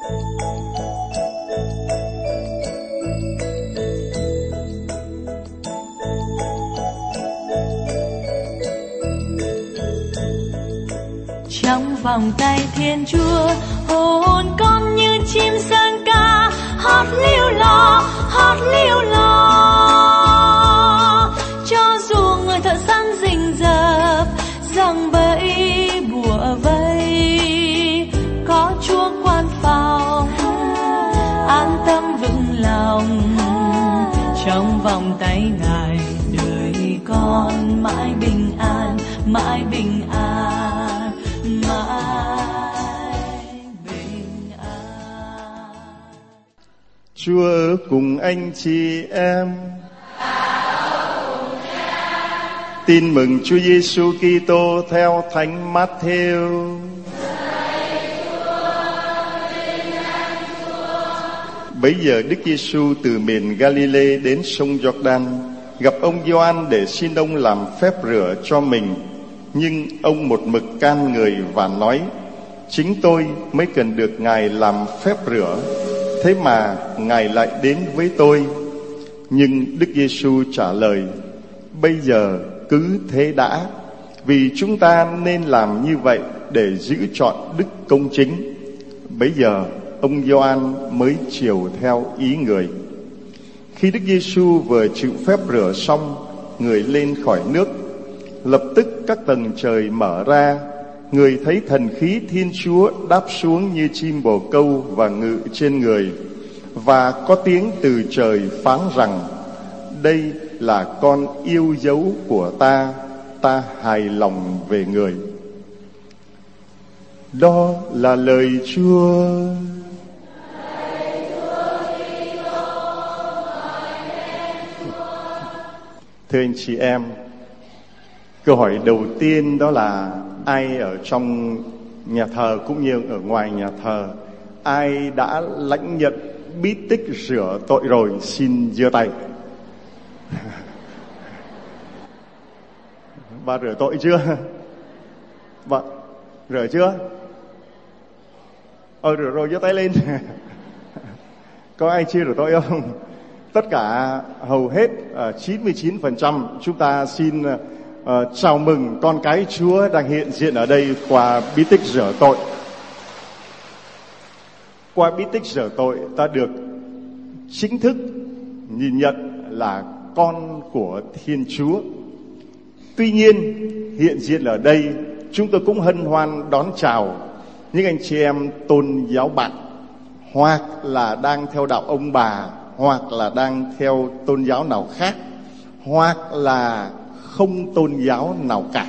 Trong vòng tay Thiên Chúa, hồn con như chim sơn ca, hót liêu lo, hót liêu lo. Cho dù người thợ săn rình rập, giăng bẫy bủa vây, có Chúa quan phòng, an tâm vững lòng. Trong vòng tay Ngài, đời con mãi bình an, mãi bình an, mãi bình an. Chúa ở cùng anh chị em. Tin mừng Chúa Giêsu Kitô theo Thánh Matthew. Bấy giờ Đức Giêsu từ miền Galilee đến sông Giô-đan, gặp ông Gioan để xin ông làm phép rửa cho mình. Nhưng ông một mực can người và nói: chính tôi mới cần được Ngài làm phép rửa, thế mà Ngài lại đến với tôi. Nhưng Đức Giêsu trả lời: bây giờ cứ thế đã, vì chúng ta nên làm như vậy để giữ trọn đức công chính. Bấy giờ ông Gioan mới chiều theo ý người. Khi Đức Giêsu vừa chịu phép rửa xong, người lên khỏi nước, lập tức các tầng trời mở ra, người thấy thần khí Thiên Chúa đáp xuống như chim bồ câu và ngự trên người. Và có tiếng từ trời phán rằng: đây là con yêu dấu của ta, ta hài lòng về người. Đó là lời Chúa. Thưa anh chị em, câu hỏi đầu tiên đó là ai ở trong nhà thờ cũng như ở ngoài nhà thờ, ai đã lãnh nhận bí tích rửa tội rồi, xin giơ tay. Bà rửa tội chưa? Bà rửa chưa? Rửa rồi, giơ tay lên. Có ai chưa rửa tội không? Tất cả hầu hết 99% chúng ta xin chào mừng con cái Chúa đang hiện diện ở đây qua bí tích rửa tội. Qua bí tích rửa tội, ta được chính thức nhìn nhận là con của Thiên Chúa. Tuy nhiên, hiện diện ở đây, chúng tôi cũng hân hoan đón chào những anh chị em tôn giáo bạn, hoặc là đang theo đạo ông bà, hoặc là đang theo tôn giáo nào khác, hoặc là không tôn giáo nào cả.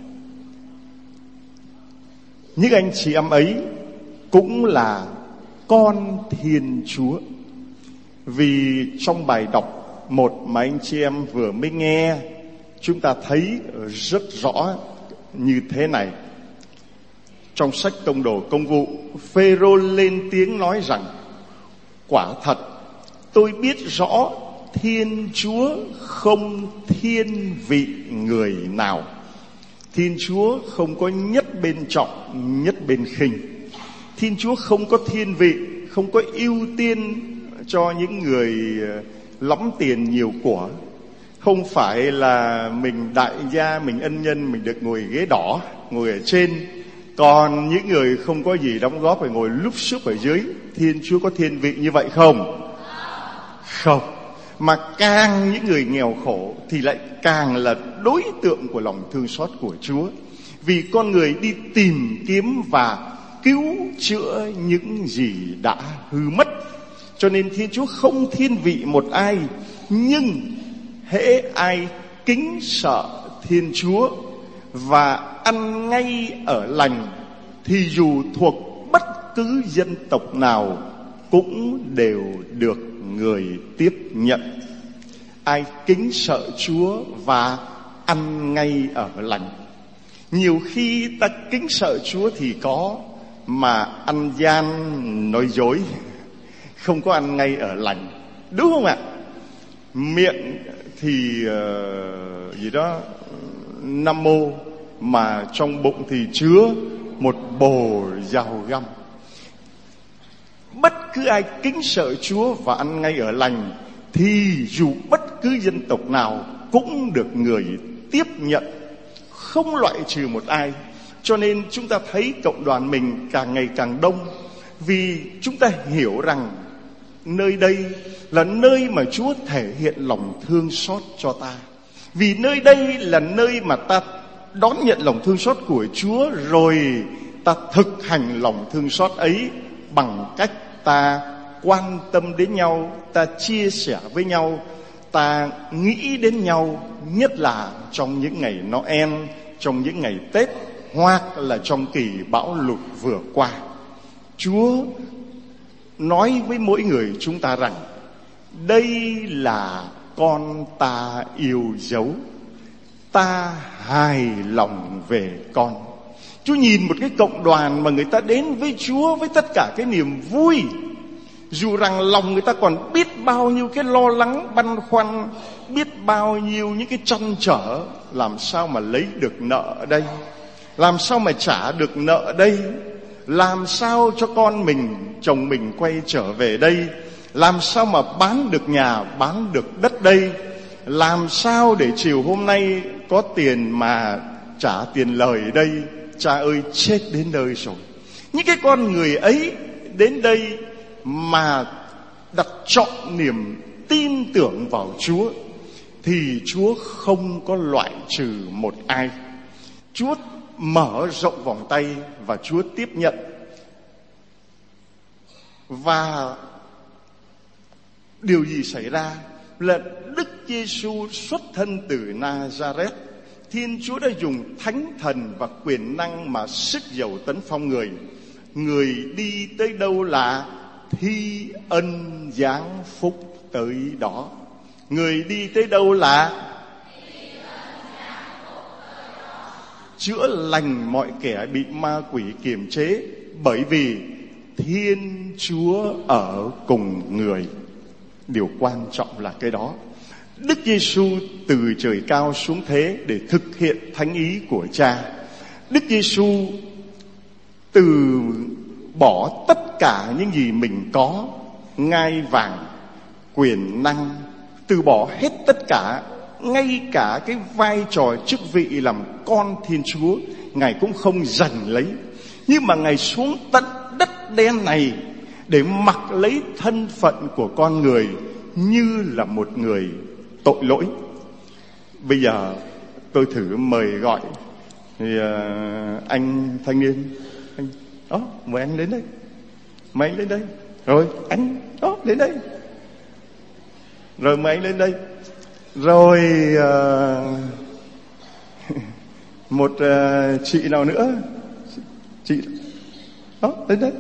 Những anh chị em ấy cũng là con Thiên Chúa. Vì trong bài đọc một mà anh chị em vừa mới nghe, chúng ta thấy rất rõ như thế này. Trong sách Tông Đồ Công vụ, Phêrô lên tiếng nói rằng: quả thật tôi biết rõ Thiên Chúa không thiên vị người nào. Thiên Chúa không có nhất bên trọng, nhất bên khinh. Thiên Chúa không có thiên vị, không có ưu tiên cho những người lắm tiền nhiều của. Không phải là mình đại gia, mình ân nhân, mình được ngồi ghế đỏ, ngồi ở trên, còn những người không có gì đóng góp phải ngồi lúp xúp ở dưới. Thiên Chúa có thiên vị như vậy không? Không. Mà càng những người nghèo khổ thì lại càng là đối tượng của lòng thương xót của Chúa. Vì con người đi tìm kiếm và cứu chữa những gì đã hư mất. Cho nên Thiên Chúa không thiên vị một ai, nhưng hễ ai kính sợ Thiên Chúa và ăn ngay ở lành thì dù thuộc bất cứ dân tộc nào cũng đều được người tiếp nhận. Ai kính sợ Chúa và ăn ngay ở lành. Nhiều khi ta kính sợ Chúa thì có, mà ăn gian nói dối, không có ăn ngay ở lành, đúng không ạ? Miệng thì gì đó Nam Mô, mà trong bụng thì chứa một bồ dao găm. Bất cứ ai kính sợ Chúa và ăn ngay ở lành thì dù bất cứ dân tộc nào cũng được người tiếp nhận, không loại trừ một ai. Cho nên chúng ta thấy cộng đoàn mình càng ngày càng đông, vì chúng ta hiểu rằng nơi đây là nơi mà Chúa thể hiện lòng thương xót cho ta. Vì nơi đây là nơi mà ta đón nhận lòng thương xót của Chúa, rồi ta thực hành lòng thương xót ấy bằng cách ta quan tâm đến nhau, ta chia sẻ với nhau, ta nghĩ đến nhau, nhất là trong những ngày Noel, trong những ngày Tết, hoặc là trong kỳ bão lụt vừa qua. Chúa nói với mỗi người chúng ta rằng đây là con ta yêu dấu, ta hài lòng về con. Chúa nhìn một cái cộng đoàn mà người ta đến với Chúa với tất cả cái niềm vui, dù rằng lòng người ta còn biết bao nhiêu cái lo lắng băn khoăn, biết bao nhiêu những cái trăn trở. Làm sao mà lấy được nợ ở đây, làm sao mà trả được nợ ở đây, làm sao cho con mình, chồng mình quay trở về đây, làm sao mà bán được nhà, bán được đất đây, làm sao để chiều hôm nay có tiền mà trả tiền lời đây. Cha ơi, chết đến nơi rồi. Những cái con người ấy đến đây mà đặt trọn niềm tin tưởng vào Chúa thì Chúa không có loại trừ một ai. Chúa mở rộng vòng tay và Chúa tiếp nhận. Và điều gì xảy ra là Đức Giêsu xuất thân từ Nazareth, Thiên Chúa đã dùng thánh thần và quyền năng mà sức dầu tấn phong người. Người đi tới đâu là thi ân giáng phúc tới đó. Người đi tới đâu là chữa lành mọi kẻ bị ma quỷ kiềm chế, bởi vì Thiên Chúa ở cùng người. Điều quan trọng là cái đó. Đức Giêsu từ trời cao xuống thế để thực hiện thánh ý của Cha. Đức Giêsu từ bỏ tất cả những gì mình có, ngai vàng, quyền năng, từ bỏ hết tất cả, ngay cả cái vai trò chức vị làm con Thiên Chúa Ngài cũng không giành lấy. Nhưng mà Ngài xuống tận đất đen này để mặc lấy thân phận của con người như là một người tội lỗi. Bây giờ tôi thử mời gọi thì anh thanh niên, anh đó, mời anh đến đây, mời anh đến đây, rồi anh đó đến đây, rồi mời anh lên đây, rồi một chị nào nữa, chị đó đến đây,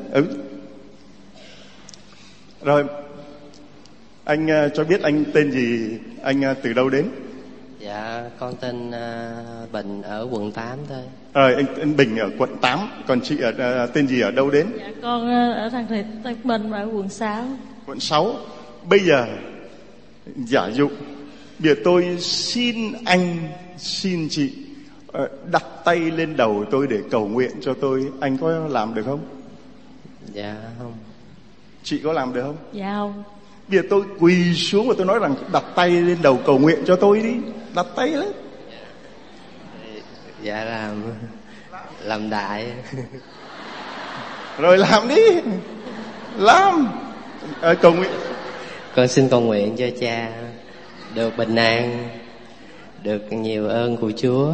rồi anh cho biết anh tên gì, anh từ đâu đến? Dạ, con tên Bình ở quận 8 thôi. Anh Bình ở quận 8, còn chị tên gì ở đâu đến? Dạ, con ở Thăng Thịt, Tân Bình ở quận 6. Quận 6. Bây giờ giả dụ bây giờ tôi xin anh, xin chị đặt tay lên đầu tôi để cầu nguyện cho tôi, anh có làm được không? Dạ không. Chị có làm được không? Dạ không. Bây giờ tôi quỳ xuống và tôi nói rằng đặt tay lên đầu cầu nguyện cho tôi đi. Đặt tay lên. Dạ làm đại. Rồi làm đi. Làm. Cầu nguyện. Con xin cầu nguyện cho cha được bình an, được nhiều ơn của Chúa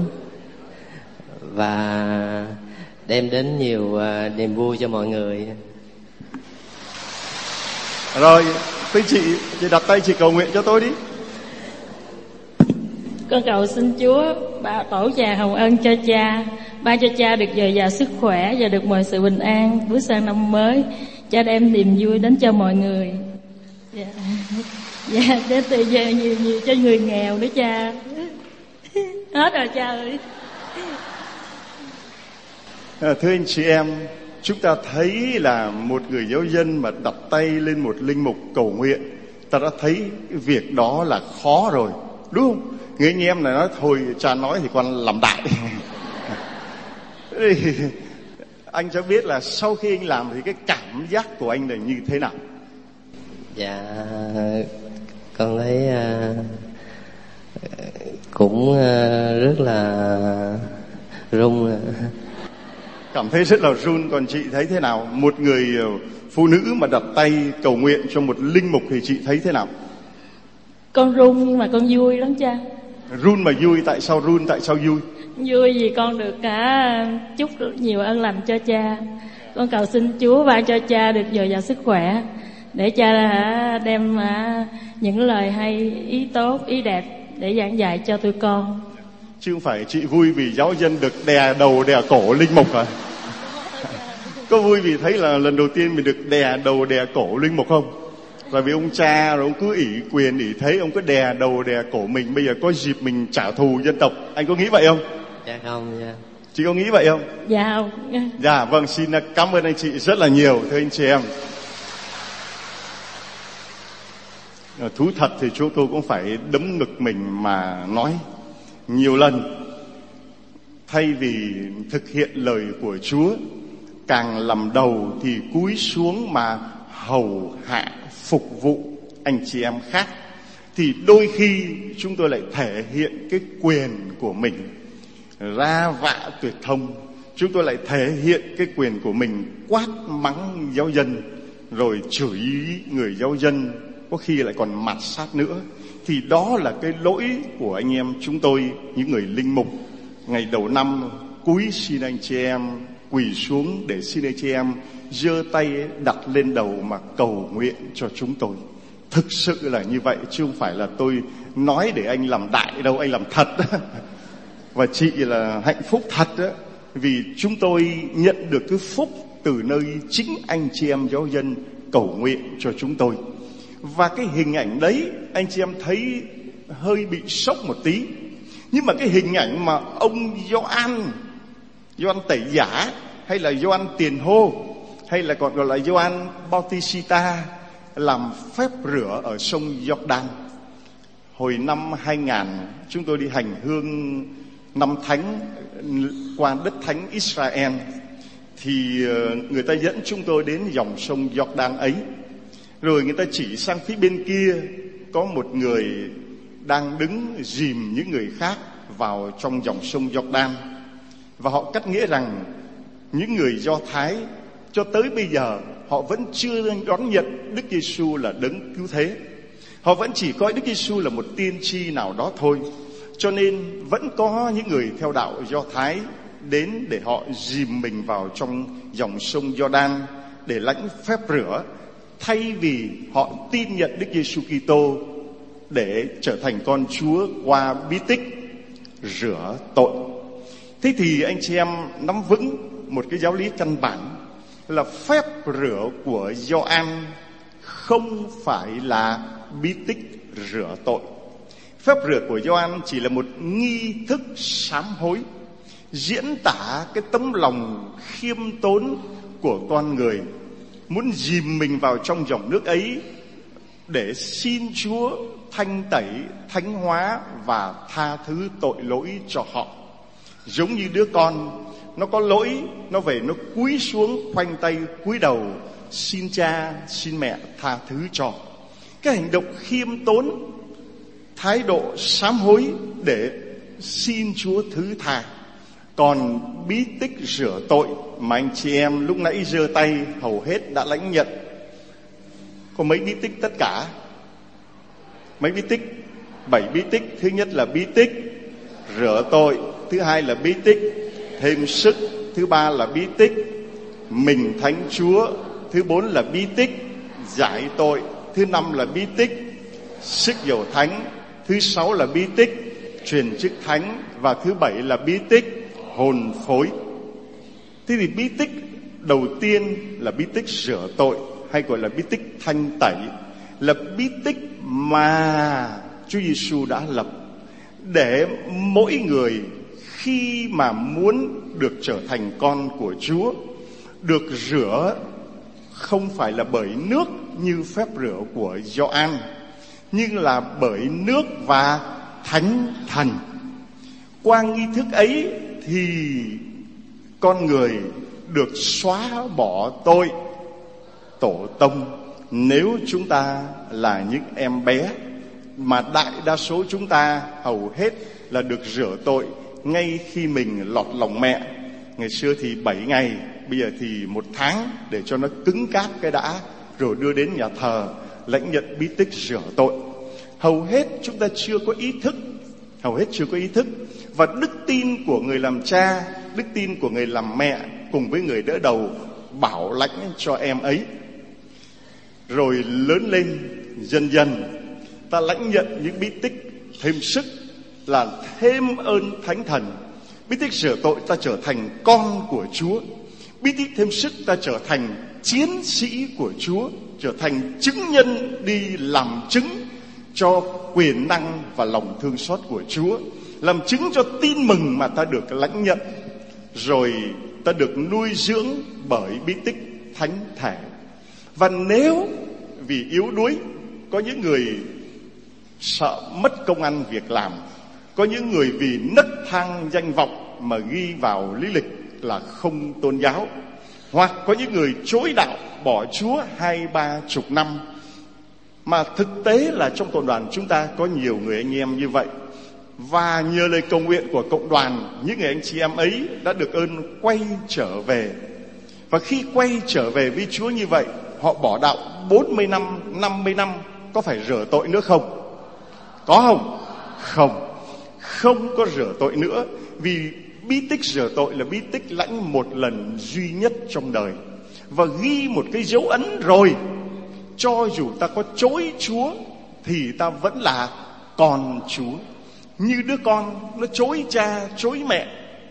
và đem đến nhiều niềm vui cho mọi người. Rồi, tới chị đặt tay chị cầu nguyện cho tôi đi. Con cầu xin Chúa tổ trà hồng ân cho cha, ban cho cha được dồi dào sức khỏe và được mọi sự bình an bước sang năm mới. Cha đem niềm vui đến cho mọi người. Dạ, đến từ giờ nhiều cho người nghèo nữa cha. Hết rồi cha ơi. Thưa anh chị em, chúng ta thấy là một người giáo dân mà đặt tay lên một linh mục cầu nguyện, ta đã thấy cái việc đó là khó rồi, đúng không? Người anh em này nói thôi cha nói thì con làm đại. Anh cho biết là sau khi anh làm thì cái cảm giác của anh là như thế nào? Dạ, con thấy cũng rất là run. Cảm thấy rất là run. Còn chị thấy thế nào? Một người phụ nữ mà đặt tay cầu nguyện cho một linh mục thì chị thấy thế nào? Con run nhưng mà con vui lắm cha. Run mà vui, tại sao run, tại sao vui? Vui vì con được chúc nhiều ơn lành cho cha. Con cầu xin Chúa ban cho cha được dồi dào sức khỏe, để cha đem những lời hay, ý tốt, ý đẹp để giảng dạy cho tụi con. Chứ không phải chị vui vì giáo dân được đè đầu đè cổ linh mục à? Có vui vì thấy là lần đầu tiên mình được đè đầu đè cổ linh mục không? Và vì ông cha rồi ông cứ ỷ quyền ỷ thế, ông cứ đè đầu đè cổ mình, bây giờ có dịp mình trả thù dân tộc. Anh có nghĩ vậy không? Dạ không, dạ. Chị có nghĩ vậy không? Dạ không. Dạ vâng, xin cảm ơn anh chị rất là nhiều, thưa anh chị em. Thú thật thì chúng tôi cũng phải đấm ngực mình mà nói nhiều lần. Thay vì thực hiện lời của Chúa, càng làm đầu thì cúi xuống mà hầu hạ phục vụ anh chị em khác, thì đôi khi chúng tôi lại thể hiện cái quyền của mình, ra vạ tuyệt thông. Chúng tôi lại thể hiện cái quyền của mình, quát mắng giáo dân, rồi chửi người giáo dân, có khi lại còn mạt sát nữa. Thì đó là cái lỗi của anh em chúng tôi, những người linh mục. Ngày đầu năm cúi xin anh chị em, quỳ xuống để xin anh chị em giơ tay đặt lên đầu mà cầu nguyện cho chúng tôi. Thực sự là như vậy, chứ không phải là tôi nói để anh làm đại đâu, anh làm thật. Và chị là hạnh phúc thật đó, vì chúng tôi nhận được cái phúc từ nơi chính anh chị em giáo dân cầu nguyện cho chúng tôi. Và cái hình ảnh đấy anh chị em thấy hơi bị sốc một tí. Nhưng mà cái hình ảnh mà ông Gioan Tẩy Giả, hay là Gioan Tiền Hô, hay là còn gọi là Gioan Bautista làm phép rửa ở sông Jordan. Hồi năm 2000 chúng tôi đi hành hương năm thánh qua đất thánh Israel, thì người ta dẫn chúng tôi đến dòng sông Jordan ấy. Rồi người ta chỉ sang phía bên kia có một người đang đứng dìm những người khác vào trong dòng sông Jordan. Và họ cắt nghĩa rằng những người Do Thái cho tới bây giờ họ vẫn chưa đón nhận Đức Giêsu là đấng cứu thế. Họ vẫn chỉ coi Đức Giêsu là một tiên tri nào đó thôi. Cho nên vẫn có những người theo đạo Do Thái đến để họ dìm mình vào trong dòng sông Jordan để lãnh phép rửa, thay vì họ tin nhận Đức Giêsu Kitô để trở thành con Chúa qua bí tích rửa tội. Thế thì anh chị em nắm vững một cái giáo lý căn bản là phép rửa của Gioan không phải là bí tích rửa tội. Phép rửa của Gioan chỉ là một nghi thức sám hối, diễn tả cái tấm lòng khiêm tốn của con người, muốn dìm mình vào trong dòng nước ấy để xin Chúa thanh tẩy, thánh hóa và tha thứ tội lỗi cho họ. Giống như đứa con, nó có lỗi, nó về nó cúi xuống, khoanh tay cúi đầu, xin cha, xin mẹ tha thứ cho. Cái hành động khiêm tốn, thái độ sám hối để xin Chúa thứ tha. Còn bí tích rửa tội mà anh chị em lúc nãy giơ tay hầu hết đã lãnh nhận. Có mấy bí tích tất cả? Mấy bí tích? 7 bí tích. Thứ nhất là bí tích rửa tội, thứ hai là bí tích thêm sức, thứ ba là bí tích mình thánh Chúa, thứ 4 là bí tích giải tội, thứ 5 là bí tích sức dầu thánh, thứ 6 là bí tích truyền chức thánh, và thứ 7 là bí tích hồn phối. Thế thì bí tích đầu tiên là bí tích rửa tội, hay gọi là bí tích thanh tẩy, là bí tích mà Chúa Giêsu đã lập để mỗi người khi mà muốn được trở thành con của Chúa được rửa không phải là bởi nước như phép rửa của Gioan, nhưng là bởi nước và Thánh Thần. Qua nghi thức ấy thì con người được xóa bỏ tội tổ tông. Nếu chúng ta là những em bé, mà đại đa số chúng ta hầu hết là được rửa tội ngay khi mình lọt lòng mẹ. Ngày xưa thì 7 ngày, bây giờ thì 1 tháng, để cho nó cứng cáp cái đã, rồi đưa đến nhà thờ lãnh nhận bí tích rửa tội. Hầu hết chúng ta chưa có ý thức. Và đức tin của người làm cha, đức tin của người làm mẹ cùng với người đỡ đầu bảo lãnh cho em ấy. Rồi lớn lên, dần dần ta lãnh nhận những bí tích thêm sức, là thêm ơn Thánh Thần. Bí tích rửa tội ta trở thành con của Chúa. Bí tích thêm sức ta trở thành chiến sĩ của Chúa, trở thành chứng nhân đi làm chứng cho quyền năng và lòng thương xót của Chúa, làm chứng cho tin mừng mà ta được lãnh nhận. Rồi ta được nuôi dưỡng bởi bí tích thánh thể. Và nếu vì yếu đuối, có những người sợ mất công ăn việc làm, có những người vì nấc thang danh vọng mà ghi vào lý lịch là không tôn giáo, hoặc có những người chối đạo bỏ Chúa 20-30 năm. Mà thực tế là trong cộng đoàn chúng ta có nhiều người anh em như vậy. Và nhờ lời cầu nguyện của cộng đoàn, những người anh chị em ấy đã được ơn quay trở về. Và khi quay trở về với Chúa như vậy, họ bỏ đạo 40 năm, 50 năm, có phải rửa tội nữa không? Có không? Không có rửa tội nữa. Vì bí tích rửa tội là bí tích lãnh một lần duy nhất trong đời, và ghi một cái dấu ấn rồi. Cho dù ta có chối Chúa thì ta vẫn là con Chúa. Như đứa con nó chối cha, chối mẹ,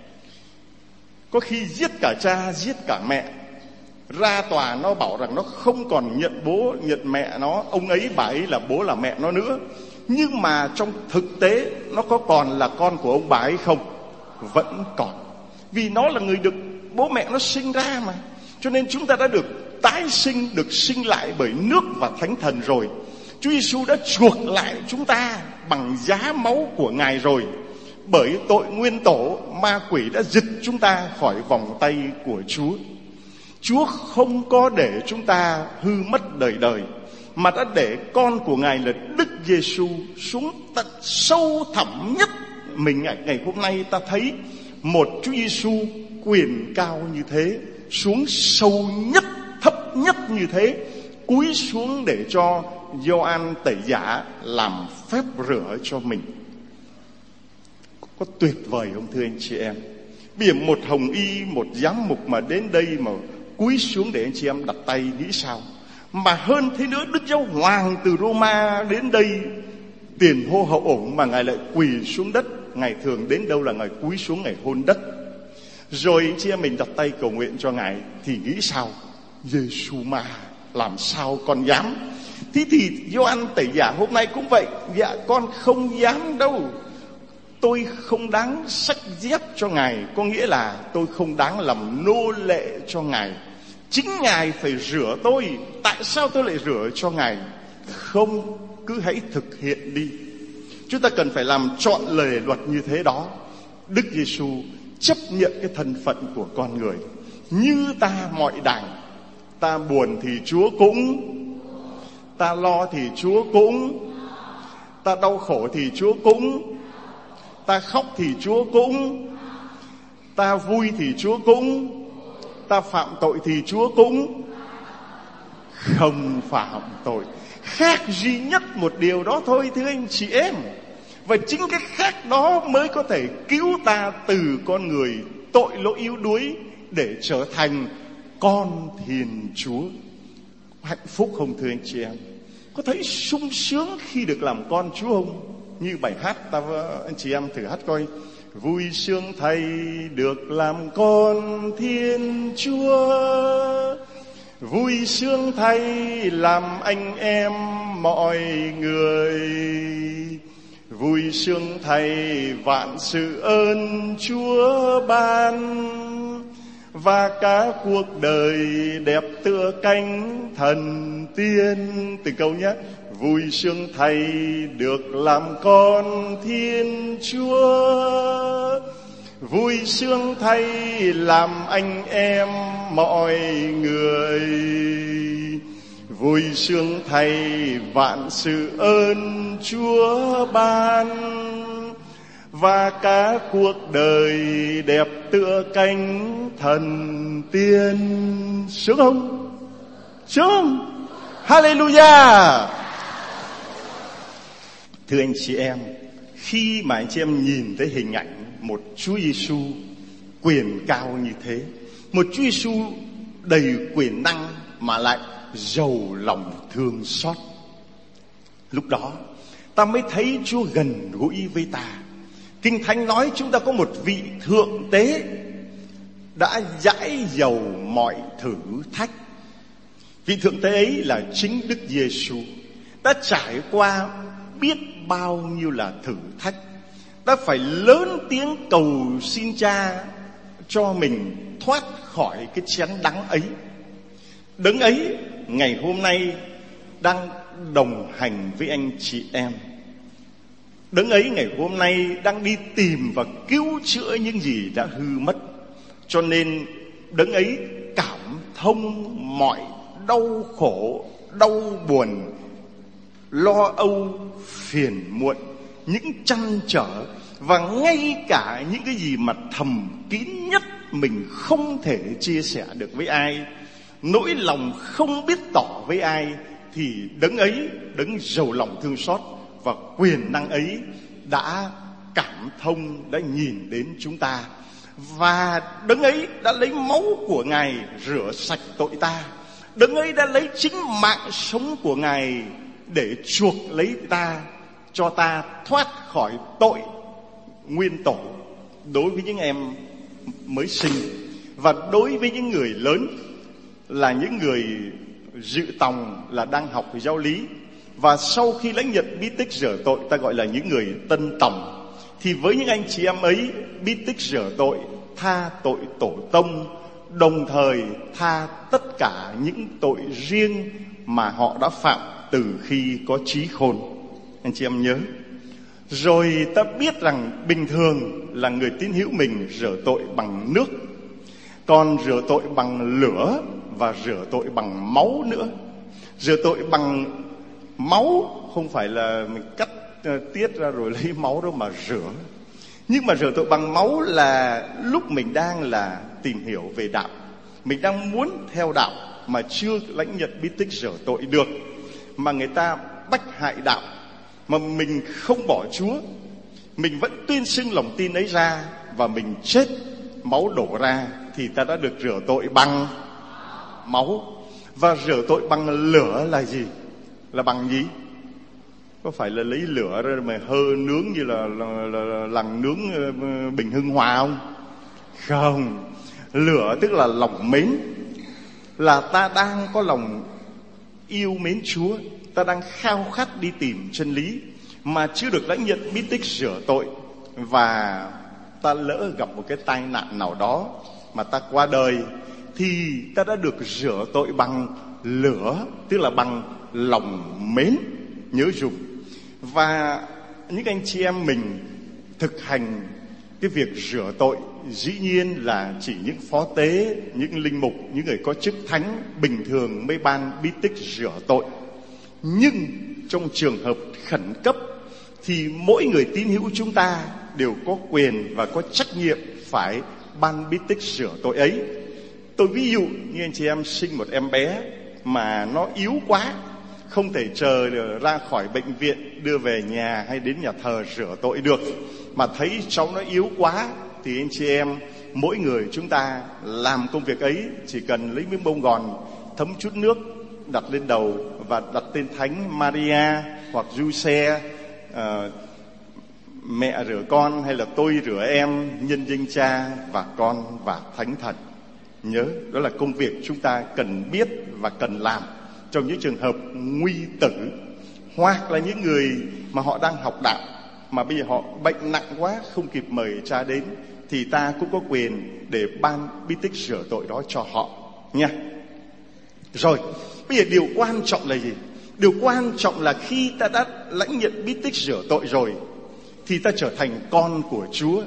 có khi giết cả cha, giết cả mẹ, ra tòa nó bảo rằng nó không còn nhận bố, nhận mẹ nó, ông ấy bà ấy là bố là mẹ nó nữa. Nhưng mà trong thực tế nó có còn là con của ông bà ấy không? Vẫn còn. Vì nó là người được bố mẹ nó sinh ra mà. Cho nên chúng ta đã được tái sinh, được sinh lại bởi nước và Thánh Thần rồi. Chúa Giêsu đã chuộc lại chúng ta bằng giá máu của Ngài rồi. Bởi tội nguyên tổ, ma quỷ đã giật chúng ta khỏi vòng tay của Chúa. Chúa không có để chúng ta hư mất đời đời, mà đã để con của Ngài là Đức Giêsu xuống tận sâu thẳm nhất. Mình ngày hôm nay ta thấy một Chúa Giêsu quyền cao như thế, xuống sâu nhất, thấp nhất như thế, cúi xuống để cho Gioan Tẩy Giả làm phép rửa cho mình. Có tuyệt vời không thưa anh chị em? Bây giờ một hồng y, một giám mục mà đến đây mà cúi xuống để anh chị em đặt tay, nghĩ sao? Mà hơn thế nữa, Đức Giáo Hoàng từ Roma đến đây tiền hô hậu ổng mà Ngài lại quỳ xuống đất. Ngài thường đến đâu là Ngài cúi xuống, Ngài hôn đất. Rồi anh chị em mình đặt tay cầu nguyện cho Ngài thì nghĩ sao? Giê-xu ma, làm sao con dám? Thế thì Gioan Tẩy Giả hôm nay cũng vậy. Dạ con không dám đâu. Tôi không đáng xách dép cho Ngài, có nghĩa là tôi không đáng làm nô lệ cho Ngài. Chính Ngài phải rửa tôi. Tại sao tôi lại rửa cho Ngài? Không, cứ hãy thực hiện đi. Chúng ta cần phải làm trọn lời luật như thế đó. Đức Giêsu chấp nhận cái thân phận của con người như ta mọi đàng. Ta buồn thì Chúa cũng, ta lo thì Chúa cũng, ta đau khổ thì Chúa cũng, ta khóc thì Chúa cũng, ta vui thì Chúa cũng, ta phạm tội thì Chúa cũng không phạm tội. Khác duy nhất một điều đó thôi thưa anh chị em. Và chính cái khác đó mới có thể cứu ta từ con người tội lỗi yếu đuối để trở thành con Thiên Chúa. Hạnh phúc không thưa anh chị em? Có thấy sung sướng khi được làm con Chúa không? Như bài hát anh chị em thử hát coi. Vui sướng thay được làm con Thiên Chúa, vui sướng thay làm anh em mọi người, vui sướng thay vạn sự ơn Chúa ban, và cả cuộc đời đẹp tựa cánh thần tiên. Từng câu nhé. Vui sướng thay được làm con Thiên Chúa, vui sướng thay làm anh em mọi người. Vui sướng thay vạn sự ơn Chúa ban, và cả cuộc đời đẹp tựa cánh thần tiên. Sướng không? Sướng không? Hallelujah! Thưa anh chị em, khi mà anh chị em nhìn thấy hình ảnh một Chúa Giêsu quyền cao như thế, một Chúa Giêsu đầy quyền năng mà lại giàu lòng thương xót, lúc đó ta mới thấy Chúa gần gũi với ta. Kinh Thánh nói chúng ta có một vị thượng tế đã dãi dầu mọi thử thách. Vị thượng tế ấy là chính Đức Giêsu, đã trải qua biết bao nhiêu là thử thách, đã phải lớn tiếng cầu xin Cha cho mình thoát khỏi cái chén đắng ấy. Đấng ấy ngày hôm nay đang đồng hành với anh chị em. Đấng ấy ngày hôm nay đang đi tìm và cứu chữa những gì đã hư mất. Cho nên đấng ấy cảm thông mọi đau khổ, đau buồn, lo âu, phiền muộn, những trăn trở, và ngay cả những cái gì mà thầm kín nhất mình không thể chia sẻ được với ai, nỗi lòng không biết tỏ với ai, thì đấng ấy, đấng giàu lòng thương xót và quyền năng ấy đã cảm thông, đã nhìn đến chúng ta. Và đấng ấy đã lấy máu của Ngài rửa sạch tội ta. Đấng ấy đã lấy chính mạng sống của Ngài để chuộc lấy ta, cho ta thoát khỏi tội nguyên tổ. Đối với những em mới sinh và đối với những người lớn, là những người dự tòng, là đang học về giáo lý, và sau khi lãnh nhận bí tích rửa tội, ta gọi là những người tân tòng. Thì với những anh chị em ấy, bí tích rửa tội tha tội tổ tông, đồng thời tha tất cả những tội riêng mà họ đã phạm từ khi có trí khôn. Anh chị em nhớ. Rồi ta biết rằng bình thường là người tín hữu mình rửa tội bằng nước, còn rửa tội bằng lửa và rửa tội bằng máu nữa. Rửa tội bằng máu không phải là mình cắt tiết ra rồi lấy máu đâu mà rửa. Nhưng mà rửa tội bằng máu là lúc mình đang là tìm hiểu về đạo, mình đang muốn theo đạo mà chưa lãnh nhận bí tích rửa tội được, mà người ta bách hại đạo, mà mình không bỏ Chúa, mình vẫn tuyên xưng lòng tin ấy ra, và mình chết, máu đổ ra, thì ta đã được rửa tội bằng máu. Và rửa tội bằng lửa là gì? Là bằng gì? Có phải là lấy lửa ra mà hơ nướng như là làng nướng Bình Hưng Hòa không? Không. Lửa tức là lòng mến, là ta đang có lòng yêu mến Chúa, ta đang khao khát đi tìm chân lý, mà chưa được lãnh nhận bí tích rửa tội, và ta lỡ gặp một cái tai nạn nào đó mà ta qua đời, thì ta đã được rửa tội bằng lửa, tức là bằng lòng mến. Nhớ dùng. Và những anh chị em mình thực hành cái việc rửa tội, dĩ nhiên là chỉ những phó tế, những linh mục, những người có chức thánh bình thường mới ban bí tích rửa tội. Nhưng trong trường hợp khẩn cấp thì mỗi người tín hữu chúng ta đều có quyền và có trách nhiệm phải ban bí tích rửa tội ấy. Tôi ví dụ như anh chị em sinh một em bé mà nó yếu quá, không thể chờ ra khỏi bệnh viện đưa về nhà hay đến nhà thờ rửa tội được, mà thấy cháu nó yếu quá, thì anh chị em mỗi người chúng ta làm công việc ấy, chỉ cần lấy miếng bông gòn thấm chút nước đặt lên đầu và đặt tên Thánh Maria hoặc Giuse, mẹ rửa con, hay là tôi rửa em, nhân danh Cha và Con và Thánh Thần. Nhớ, đó là công việc chúng ta cần biết và cần làm trong những trường hợp nguy tử, hoặc là những người mà họ đang học đạo mà bây giờ họ bệnh nặng quá không kịp mời Cha đến, thì ta cũng có quyền để ban bí tích rửa tội đó cho họ nha. Rồi, bây giờ điều quan trọng là gì? Điều quan trọng là khi ta đã lãnh nhận bí tích rửa tội rồi thì ta trở thành con của Chúa.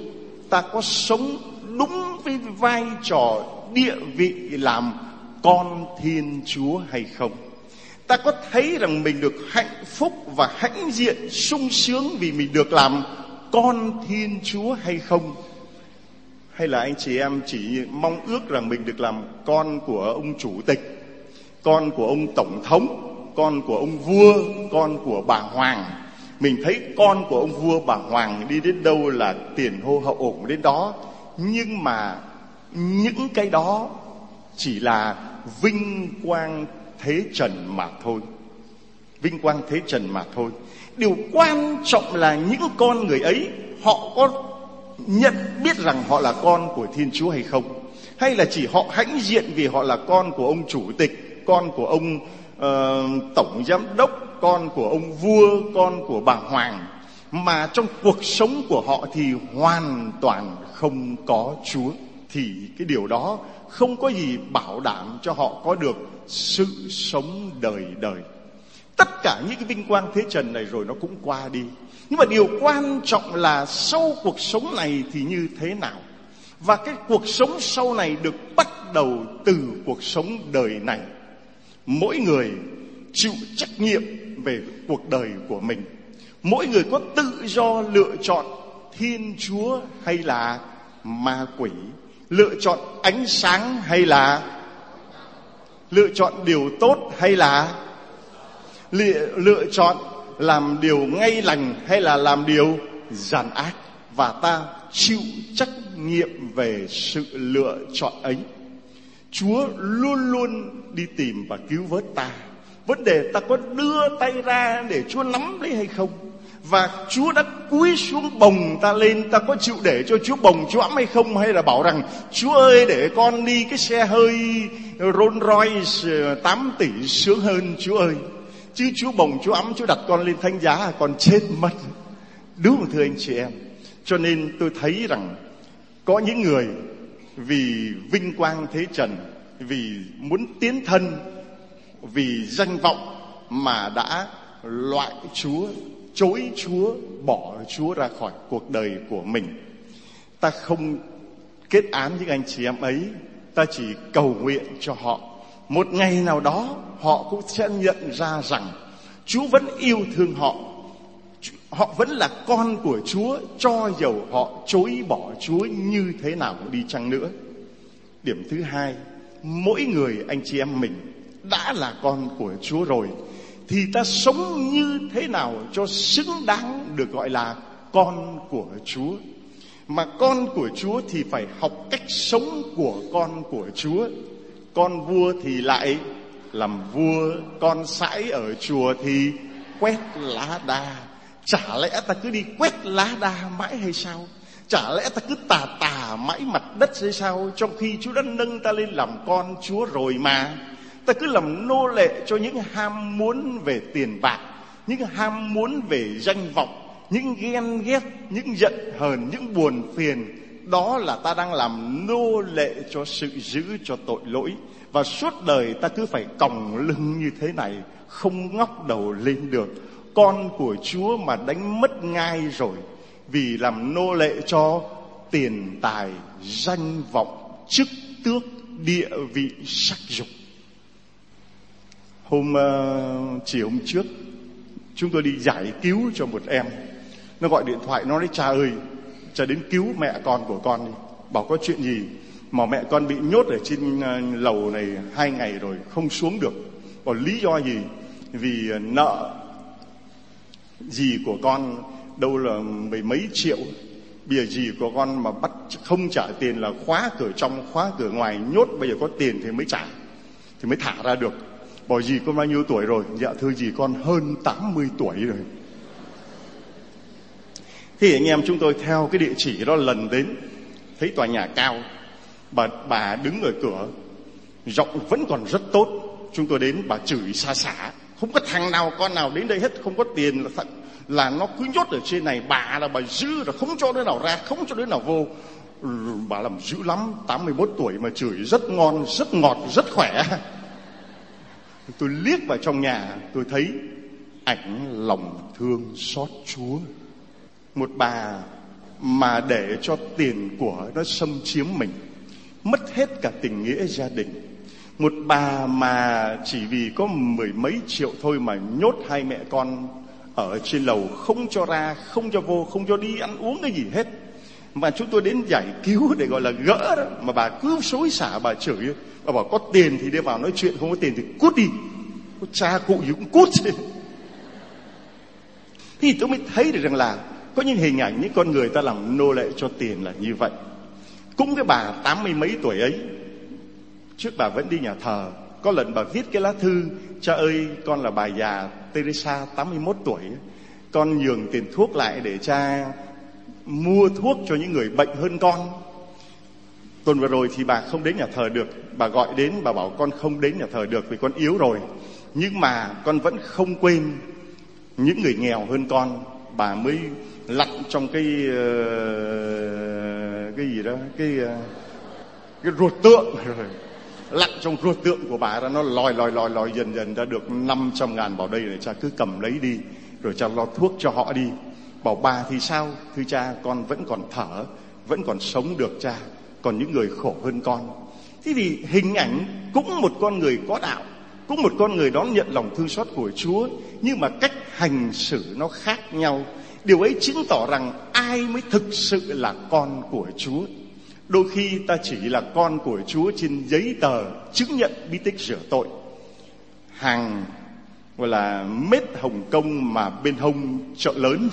ta có sống đúng với vai trò địa vị làm con Thiên Chúa hay không? Ta có thấy rằng mình được hạnh phúc và hãnh diện sung sướng vì mình được làm con Thiên Chúa hay không? Hay là anh chị em chỉ mong ước rằng mình được làm con của ông chủ tịch, con của ông tổng thống, con của ông vua, con của bà hoàng? Mình thấy con của ông vua bà hoàng đi đến đâu là tiền hô hậu ủng đến đó. Nhưng mà những cái đó chỉ là vinh quang thế trần mà thôi. Vinh quang thế trần mà thôi. Điều quan trọng là những con người ấy họ có nhận biết rằng họ là con của Thiên Chúa hay không? Hay là chỉ họ hãnh diện vì họ là con của ông chủ tịch, con của ông tổng giám đốc, con của ông vua, con của bà hoàng, mà trong cuộc sống của họ thì hoàn toàn không có Chúa? Thì cái điều đó không có gì bảo đảm cho họ có được sự sống đời đời. Tất cả những cái vinh quang thế trần này rồi nó cũng qua đi. Nhưng mà điều quan trọng là sau cuộc sống này thì như thế nào? Và cái cuộc sống sau này được bắt đầu từ cuộc sống đời này. Mỗi người chịu trách nhiệm về cuộc đời của mình. Mỗi người có tự do lựa chọn Thiên Chúa hay là ma quỷ, lựa chọn ánh sáng hay là lựa chọn điều tốt hay là lựa chọn làm điều ngay lành hay là làm điều gian ác. Và ta chịu trách nhiệm về sự lựa chọn ấy. Chúa luôn luôn đi tìm và cứu vớt ta. Vấn đề ta có đưa tay ra để Chúa nắm lấy hay không? Và Chúa đã cúi xuống bồng ta lên, ta có chịu để cho Chúa bồng Chúa ẵm hay không? Hay là bảo rằng Chúa ơi, để con đi cái xe hơi Rolls Royce 8 tỷ sướng hơn Chúa ơi. Chứ Chúa bồng Chúa ẵm, Chúa đặt con lên thánh giá con chết mất. Đúng không thưa anh chị em? Cho nên tôi thấy rằng có những người vì vinh quang thế trần, vì muốn tiến thân, vì danh vọng mà đã loại Chúa, chối Chúa, bỏ Chúa ra khỏi cuộc đời của mình. Ta không kết án những anh chị em ấy, ta chỉ cầu nguyện cho họ. Một ngày nào đó họ cũng sẽ nhận ra rằng Chúa vẫn yêu thương họ. Họ vẫn là con của Chúa, cho dầu họ chối bỏ Chúa như thế nào đi chăng nữa. Điểm thứ hai, mỗi người anh chị em mình đã là con của Chúa rồi, thì ta sống như thế nào cho xứng đáng được gọi là con của Chúa. Mà con của Chúa thì phải học cách sống của con của Chúa. Con vua thì lại làm vua, con sãi ở chùa thì quét lá đa. Chả lẽ ta cứ đi quét lá đa mãi hay sao? Chả lẽ ta cứ tà mãi mặt đất hay sao? Trong khi Chúa đã nâng ta lên làm con Chúa rồi mà. Ta cứ làm nô lệ cho những ham muốn về tiền bạc, những ham muốn về danh vọng, những ghen ghét, những giận hờn, những buồn phiền. Đó là ta đang làm nô lệ cho sự dữ, cho tội lỗi. Và suốt đời ta cứ phải còng lưng như thế này, không ngóc đầu lên được. Con của Chúa mà đánh mất ngai rồi, vì làm nô lệ cho tiền tài, danh vọng, chức tước, địa vị, sắc dục. Chiều hôm trước chúng tôi đi giải cứu cho một em. Nó gọi điện thoại, nó nói: cha ơi, cha đến cứu mẹ con của con đi. Bảo có chuyện gì? Mà mẹ con bị nhốt ở trên lầu này 2 ngày rồi, không xuống được. Bảo lý do gì? Vì nợ dì của con đâu là 10 mấy triệu. Bây giờ dì của con mà bắt không trả tiền là khóa cửa trong, khóa cửa ngoài, nhốt. Bây giờ có tiền thì mới trả, thì mới thả ra được. Bảo dì con bao nhiêu tuổi rồi? Dạ thưa dì con hơn 80 tuổi rồi. Thì anh em chúng tôi theo cái địa chỉ đó lần đến, thấy tòa nhà cao, bà đứng ở cửa, giọng vẫn còn rất tốt. Chúng tôi đến, bà chửi xa xả: không có thằng nào con nào đến đây hết, không có tiền là nó cứ nhốt ở trên này. Bà là bà dữ rồi, không cho đứa nào ra, không cho đứa nào vô. Bà làm dữ lắm, 81 tuổi mà chửi rất ngon, rất ngọt, rất khỏe. Tôi liếc vào trong nhà, tôi thấy ảnh lòng thương xót Chúa. Một bà mà để cho tiền của nó xâm chiếm mình, mất hết cả tình nghĩa gia đình. Một bà mà chỉ vì có 10 mấy triệu thôi mà nhốt hai mẹ con ở trên lầu, không cho ra, không cho vô, không cho đi ăn uống cái gì hết. Mà chúng tôi đến giải cứu để gọi là gỡ đó, mà bà cứ xối xả, bà chửi, bà bảo có tiền thì đi vào nói chuyện, không có tiền thì cút đi. Có cha cụ gì cũng cút. Thì tôi mới thấy được rằng là có những hình ảnh những con người ta làm nô lệ cho tiền là như vậy. Cũng cái bà 80 mấy tuổi ấy, trước bà vẫn đi nhà thờ, có lần bà viết cái lá thư: cha ơi, con là bà già Teresa 81 tuổi, con nhường tiền thuốc lại để cha mua thuốc cho những người bệnh hơn con. Tuần vừa rồi thì bà không đến nhà thờ được, bà gọi đến, bà bảo con không đến nhà thờ được vì con yếu rồi, nhưng mà con vẫn không quên những người nghèo hơn con. Bà mới lặn trong cái gì đó, cái ruột tượng, lặn trong ruột tượng của bà ra, nó lòi dần ra được 500.000, bảo đây để cha cứ cầm lấy đi, rồi cha lo thuốc cho họ đi. Bảo bà thì sao? Thưa cha, con vẫn còn thở, vẫn còn sống được cha, còn những người khổ hơn con. Thế thì hình ảnh cũng một con người có đạo, cũng một con người đón nhận lòng thương xót của Chúa, nhưng mà cách hành xử nó khác nhau. Điều ấy chứng tỏ rằng ai mới thực sự là con của Chúa. Đôi khi ta chỉ là con của Chúa trên giấy tờ chứng nhận bí tích rửa tội, hàng gọi là mết Hồng Kông mà bên hông chợ lớn.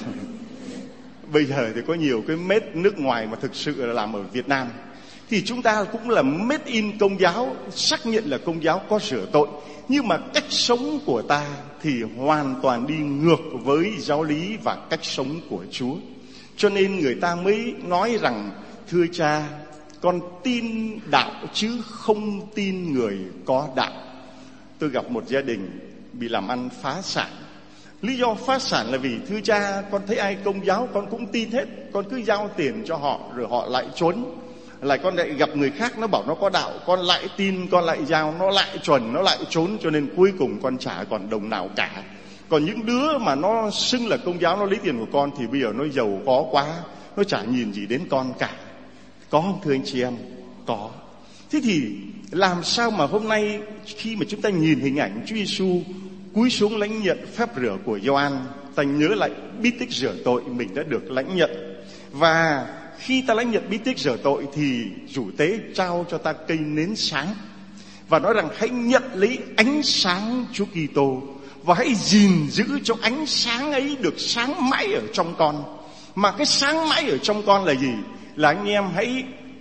Bây giờ thì có nhiều cái mết nước ngoài mà thực sự là làm ở Việt Nam. Thì chúng ta cũng là made in Công giáo, xác nhận là Công giáo có rửa tội, nhưng mà cách sống của ta thì hoàn toàn đi ngược với giáo lý và cách sống của Chúa. Cho nên người ta mới nói rằng: thưa cha, con tin đạo chứ không tin người có đạo. Tôi gặp một gia đình bị làm ăn phá sản. Lý do phá sản là vì: thưa cha, con thấy ai Công giáo con cũng tin hết, con cứ giao tiền cho họ rồi họ lại trốn. Lại con lại gặp người khác nó bảo nó có đạo, con lại tin, con lại giao, nó lại chuẩn, nó lại trốn, cho nên cuối cùng con chả còn đồng nào cả. Còn những đứa mà nó xưng là Công giáo, nó lấy tiền của con thì bây giờ nó giàu có quá, nó chả nhìn gì đến con cả. Có không thưa anh chị em? Có. Thế thì làm sao mà hôm nay khi mà chúng ta nhìn hình ảnh Chúa Giêsu cúi xuống lãnh nhận phép rửa của Gioan, ta nhớ lại bí tích rửa tội mình đã được lãnh nhận. Và khi ta lãnh nhận bí tích rửa tội thì chủ tế trao cho ta cây nến sáng và nói rằng: hãy nhận lấy ánh sáng Chúa Kitô và hãy gìn giữ cho ánh sáng ấy được sáng mãi ở trong con. Mà cái sáng mãi ở trong con là gì? Là anh em hãy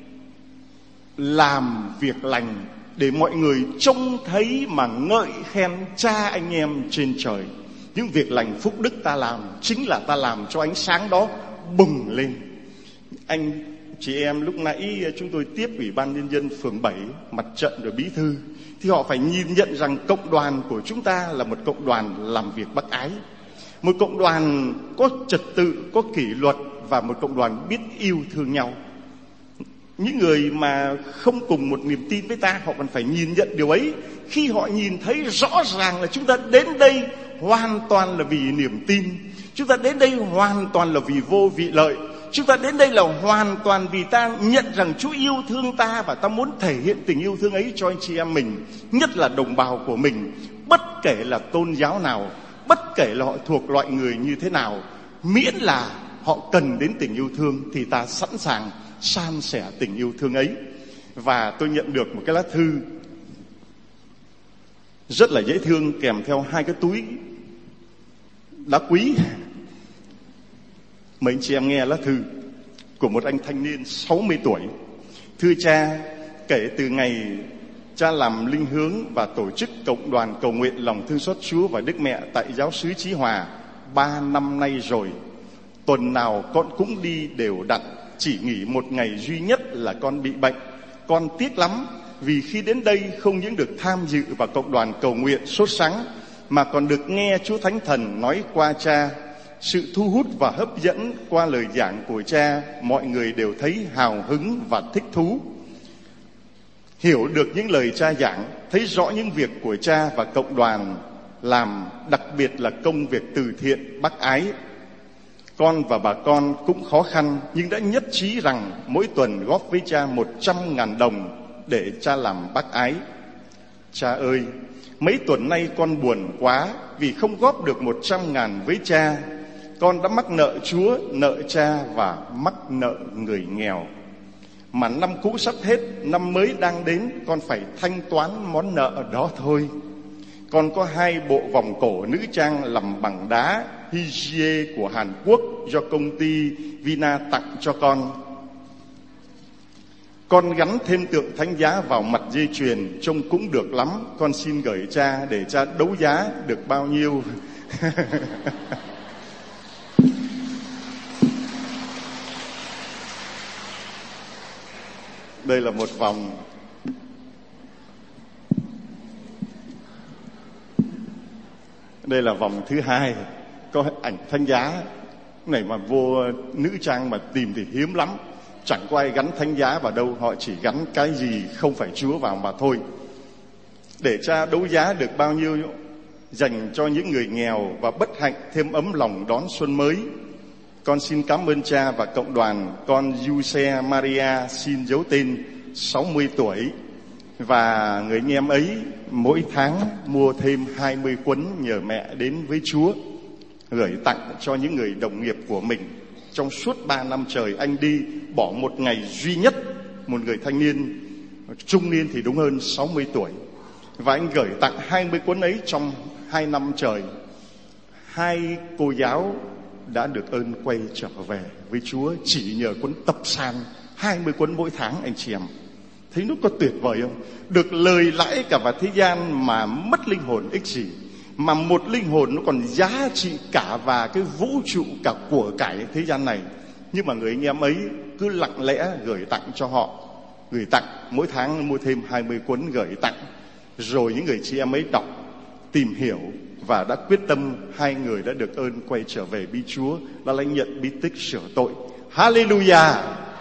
làm việc lành để mọi người trông thấy mà ngợi khen Cha anh em trên trời. Những việc lành phúc đức ta làm chính là ta làm cho ánh sáng đó bừng lên. Anh chị em lúc nãy chúng tôi tiếp Ủy ban Nhân dân phường 7, mặt trận rồi bí thư, thì họ phải nhìn nhận rằng cộng đoàn của chúng ta là một cộng đoàn làm việc bác ái, một cộng đoàn có trật tự, có kỷ luật và một cộng đoàn biết yêu thương nhau. Những người mà không cùng một niềm tin với ta, họ còn phải nhìn nhận điều ấy. Khi họ nhìn thấy rõ ràng là chúng ta đến đây hoàn toàn là vì niềm tin, chúng ta đến đây hoàn toàn là vì vô vị lợi, chúng ta đến đây là hoàn toàn vì ta nhận rằng Chúa yêu thương ta và ta muốn thể hiện tình yêu thương ấy cho anh chị em mình, nhất là đồng bào của mình, bất kể là tôn giáo nào, bất kể là họ thuộc loại người như thế nào, miễn là họ cần đến tình yêu thương thì ta sẵn sàng san sẻ tình yêu thương ấy. Và tôi nhận được một cái lá thư rất là dễ thương kèm theo 2 cái túi đá quý. Mấy anh chị em nghe lá thư của một anh thanh niên 60 tuổi. Thưa cha, kể từ ngày cha làm linh hướng và tổ chức cộng đoàn cầu nguyện lòng thương xót Chúa và Đức Mẹ tại giáo xứ Chí Hòa 3 năm nay rồi, tuần nào con cũng đi đều đặn, chỉ nghỉ một ngày duy nhất là con bị bệnh. Con tiếc lắm vì khi đến đây không những được tham dự vào cộng đoàn cầu nguyện sốt sắng mà còn được nghe Chúa Thánh Thần nói qua cha. Sự thu hút và hấp dẫn qua lời giảng của cha, mọi người đều thấy hào hứng và thích thú. Hiểu được những lời cha giảng, thấy rõ những việc của cha và cộng đoàn làm, đặc biệt là công việc từ thiện bác ái. Con và bà con cũng khó khăn, nhưng đã nhất trí rằng mỗi tuần góp với cha 100.000 đồng để cha làm bác ái. Cha ơi, mấy tuần nay con buồn quá vì không góp được 100.000 với cha. Con đã mắc nợ Chúa, nợ cha và mắc nợ người nghèo. Mà năm cũ sắp hết, năm mới đang đến, con phải thanh toán món nợ đó thôi. Con có 2 bộ vòng cổ nữ trang làm bằng đá Hygie của Hàn Quốc do công ty Vina tặng cho con. Con gắn thêm tượng thánh giá vào mặt dây chuyền, trông cũng được lắm. Con xin gửi cha để cha đấu giá được bao nhiêu. Đây là một vòng. Đây là vòng thứ 2, có ảnh thánh giá. Này mà vô nữ trang mà tìm thì hiếm lắm. Chẳng có ai gắn thánh giá vào đâu, họ chỉ gắn cái gì không phải Chúa vào mà thôi. Để cha đấu giá được bao nhiêu dành cho những người nghèo và bất hạnh thêm ấm lòng đón xuân mới. Con xin cảm ơn cha và cộng đoàn. Con Giuse Maria xin giấu tên 60 tuổi. Và người anh em ấy mỗi tháng mua thêm 20 cuốn nhờ mẹ đến với Chúa, gửi tặng cho những người đồng nghiệp của mình. Trong suốt 3 năm trời anh đi, bỏ một ngày duy nhất, một người thanh niên, trung niên thì đúng hơn 60 tuổi. Và anh gửi tặng 20 cuốn ấy trong 2 năm trời. 2 cô giáo đã được ơn quay trở về với Chúa chỉ nhờ cuốn tập san 20 cuốn mỗi tháng, anh chị em. Thấy nó có tuyệt vời không? Được lời lãi cả vào thế gian mà mất linh hồn ích gì. Mà một linh hồn nó còn giá trị cả và cái vũ trụ, cả của cải thế gian này. Nhưng mà người anh em ấy cứ lặng lẽ gửi tặng cho họ. Gửi tặng, mỗi tháng mua thêm 20 cuốn gửi tặng. Rồi những người chị em ấy đọc, tìm hiểu và đã quyết tâm. 2 người đã được ơn quay trở về với Chúa, đã lãnh nhận bí tích sửa tội. Hallelujah!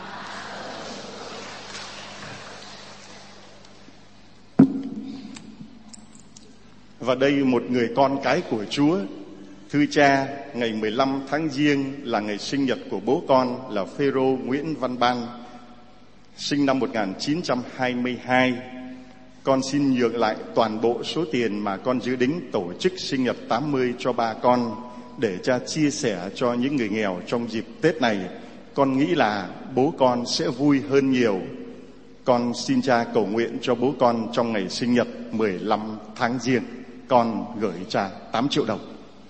Và đây một người con cái của Chúa. Thưa cha, ngày 15 tháng Giêng là ngày sinh nhật của bố con là Phêrô Nguyễn Văn Ban, sinh năm 1922. Con xin nhượng lại toàn bộ số tiền mà con dự định tổ chức sinh nhật 80 cho ba con, để cha chia sẻ cho những người nghèo trong dịp Tết này. Con nghĩ là bố con sẽ vui hơn nhiều. Con xin cha cầu nguyện cho bố con trong ngày sinh nhật 15 tháng Giêng. Con gửi cha 8 triệu đồng.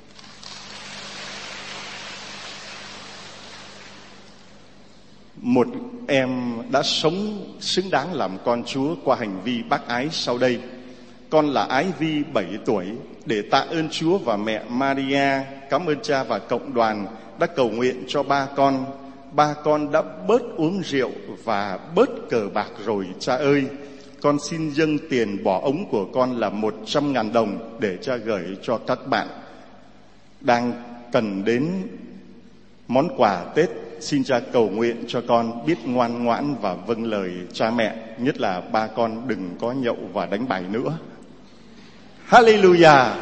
Một em đã sống xứng đáng làm con Chúa qua hành vi bác ái sau đây. Con là Ái Vi, 7 tuổi. Để tạ ơn Chúa và mẹ Maria, cảm ơn cha và cộng đoàn đã cầu nguyện cho ba con. Ba con đã bớt uống rượu và bớt cờ bạc rồi cha ơi. Con xin dâng tiền bỏ ống của con là 100.000 đồng để cha gửi cho các bạn đang cần đến món quà Tết. Xin cha cầu nguyện cho con biết ngoan ngoãn và vâng lời cha mẹ, nhất là ba con đừng có nhậu và đánh bài nữa. Hallelujah!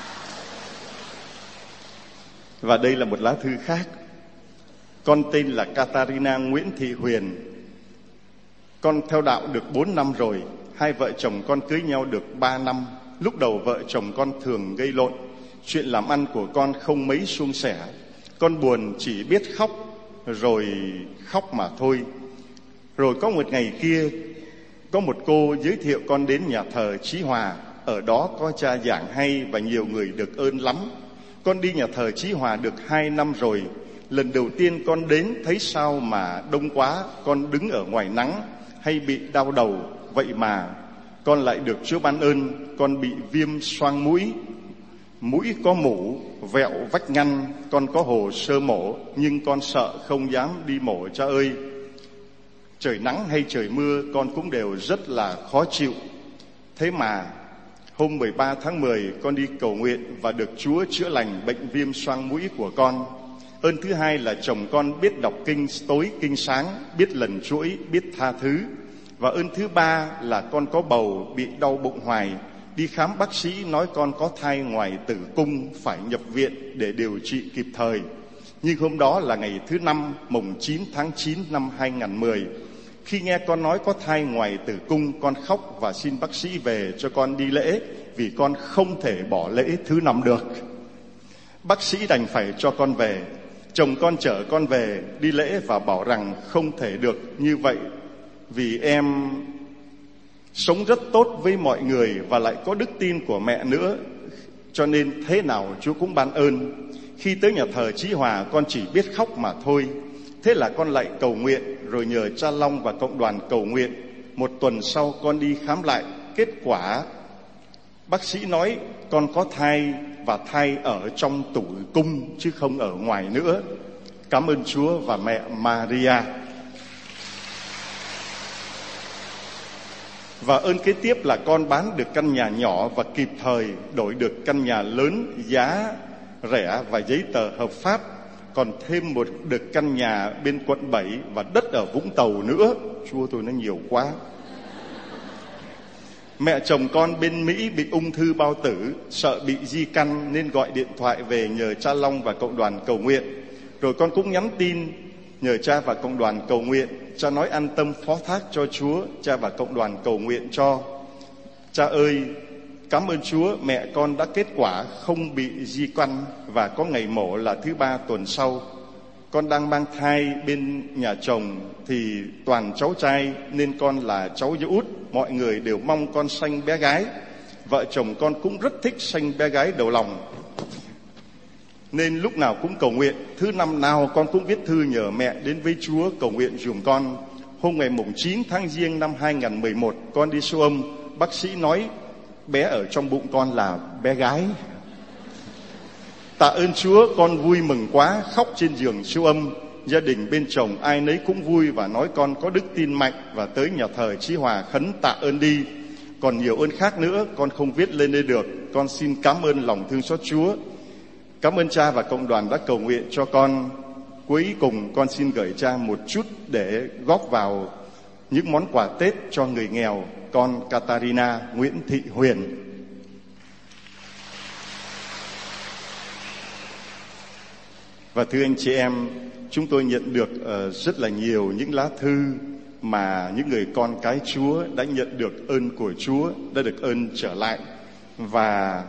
Và đây là một lá thư khác. Con tên là Katarina Nguyễn Thị Huyền. Con theo đạo được 4 năm rồi. 2 vợ chồng con cưới nhau được 3 năm. Lúc đầu vợ chồng con thường gây lộn. Chuyện làm ăn của con không mấy suôn sẻ. Con buồn chỉ biết khóc, rồi khóc mà thôi. Rồi có một ngày kia, có một cô giới thiệu con đến nhà thờ Chí Hòa. Ở đó có cha giảng hay và nhiều người được ơn lắm. Con đi nhà thờ Chí Hòa được 2 năm rồi. Lần đầu tiên con đến thấy sao mà đông quá. Con đứng ở ngoài nắng hay bị đau đầu. Vậy mà con lại được Chúa ban ơn. Con bị viêm xoang mũi, mũi có mủ, vẹo vách ngăn. Con có hồ sơ mổ, nhưng con sợ không dám đi mổ cha ơi. Trời nắng hay trời mưa con cũng đều rất là khó chịu. Thế mà hôm 13 tháng 10 con đi cầu nguyện và được Chúa chữa lành bệnh viêm xoang mũi của con. Ơn thứ hai là chồng con biết đọc kinh tối kinh sáng, biết lần chuỗi, biết tha thứ. Và ơn thứ ba là con có bầu bị đau bụng hoài. Đi khám bác sĩ nói con có thai ngoài tử cung, phải nhập viện để điều trị kịp thời. Nhưng hôm đó là ngày thứ năm, mùng 9 tháng 9 năm 2010. Khi nghe con nói có thai ngoài tử cung, con khóc và xin bác sĩ về cho con đi lễ, vì con không thể bỏ lễ thứ năm được. Bác sĩ đành phải cho con về. Chồng con chở con về đi lễ và bảo rằng không thể được như vậy, vì em sống rất tốt với mọi người và lại có đức tin của mẹ nữa, cho nên thế nào Chúa cũng ban ơn. Khi tới nhà thờ Chí Hòa, con chỉ biết khóc mà thôi. Thế là con lại cầu nguyện, rồi nhờ cha Long và cộng đoàn cầu nguyện. Một tuần sau con đi khám lại, kết quả bác sĩ nói con có thai, và thai ở trong tử cung chứ không ở ngoài nữa. Cảm ơn Chúa và mẹ Maria. Và ơn kế tiếp là con bán được căn nhà nhỏ và kịp thời đổi được căn nhà lớn giá rẻ và giấy tờ hợp pháp, còn thêm được căn nhà bên quận 7 và đất ở Vũng Tàu nữa. Chúa tôi nó nhiều quá. Mẹ chồng con bên Mỹ bị ung thư bao tử, sợ bị di căn nên gọi điện thoại về nhờ cha Long và cộng đoàn cầu nguyện. Rồi con cũng nhắn tin nhờ cha và cộng đoàn cầu nguyện. Cha nói an tâm phó thác cho Chúa, cha và cộng đoàn cầu nguyện cho. Cha ơi, cảm ơn Chúa, mẹ con đã kết quả không bị di căn và có ngày mổ là thứ 3 tuần sau. Con đang mang thai bên nhà chồng thì toàn cháu trai nên con là cháu út. Mọi người đều mong con sanh bé gái. Vợ chồng con cũng rất thích sanh bé gái đầu lòng, nên lúc nào cũng cầu nguyện. Thứ năm nào con cũng viết thư nhờ mẹ đến với Chúa cầu nguyện giùm con. Hôm ngày mùng 9 tháng Giêng năm 2011, con đi siêu âm. Bác sĩ nói bé ở trong bụng con là bé gái. Tạ ơn Chúa, con vui mừng quá, khóc trên giường siêu âm. Gia đình bên chồng ai nấy cũng vui và nói con có đức tin mạnh, và tới nhà thờ Chí Hòa khấn tạ ơn đi. Còn nhiều ơn khác nữa con không viết lên đây được. Con xin cảm ơn lòng thương xót Chúa. Cảm ơn cha và cộng đoàn đã cầu nguyện cho con. Cuối cùng con xin gửi cha một chút để góp vào những món quà Tết cho người nghèo. Con Catarina Nguyễn Thị Huyền. Và thưa anh chị em, chúng tôi nhận được rất là nhiều những lá thư mà những người con cái Chúa đã nhận được ơn của Chúa, đã được ơn trở lại. Và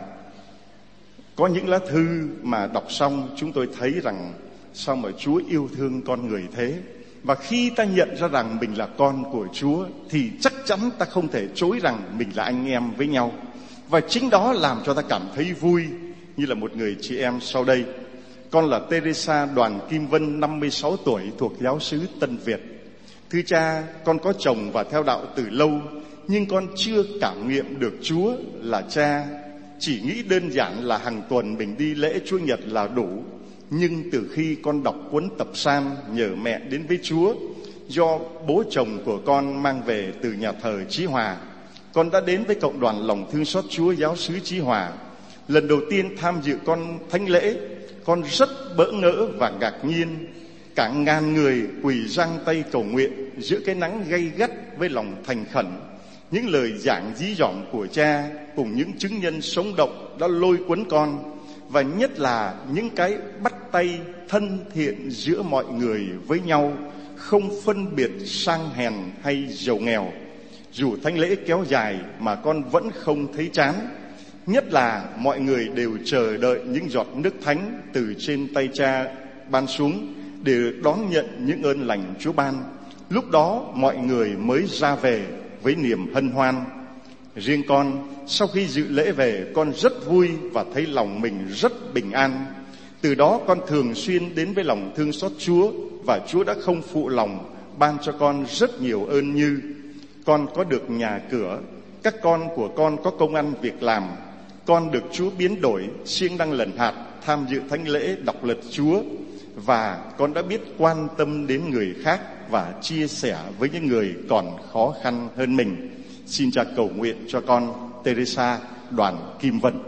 có những lá thư mà đọc xong chúng tôi thấy rằng sao mà Chúa yêu thương con người thế. Và khi ta nhận ra rằng mình là con của Chúa thì chắc chắn ta không thể chối rằng mình là anh em với nhau. Và chính đó làm cho ta cảm thấy vui. Như là một người chị em sau đây. Con là Teresa Đoàn Kim Vân, 56 tuổi, thuộc giáo xứ Tân Việt. Thưa cha, con có chồng và theo đạo từ lâu, nhưng con chưa cảm nghiệm được Chúa là cha. Chỉ nghĩ đơn giản là hàng tuần mình đi lễ Chúa Nhật là đủ. Nhưng từ khi con đọc cuốn tập Psalm nhờ mẹ đến với Chúa, do bố chồng của con mang về từ nhà thờ Chí Hòa, con đã đến với cộng đoàn lòng thương xót Chúa giáo xứ Chí Hòa. Lần đầu tiên tham dự con thánh lễ, con rất bỡ ngỡ và ngạc nhiên. Cả ngàn người quỳ giang tay cầu nguyện giữa cái nắng gay gắt với lòng thành khẩn. Những lời giảng dí dỏm của cha cùng những chứng nhân sống động đã lôi cuốn con. Và nhất là những cái bắt tay thân thiện giữa mọi người với nhau, không phân biệt sang hèn hay giàu nghèo. Dù thánh lễ kéo dài mà con vẫn không thấy chán. Nhất là mọi người đều chờ đợi những giọt nước thánh từ trên tay cha ban xuống để đón nhận những ơn lành Chúa ban. Lúc đó mọi người mới ra về với niềm hân hoan. Riêng con, sau khi dự lễ về, con rất vui và thấy lòng mình rất bình an. Từ đó con thường xuyên đến với lòng thương xót Chúa, và Chúa đã không phụ lòng ban cho con rất nhiều ơn như: con có được nhà cửa, các con của con có công ăn việc làm, con được Chúa biến đổi, siêng năng lần hạt, tham dự thánh lễ, đọc luật Chúa, và con đã biết quan tâm đến người khác và chia sẻ với những người còn khó khăn hơn mình. Xin cha cầu nguyện cho con Teresa Đoàn Kim Vân.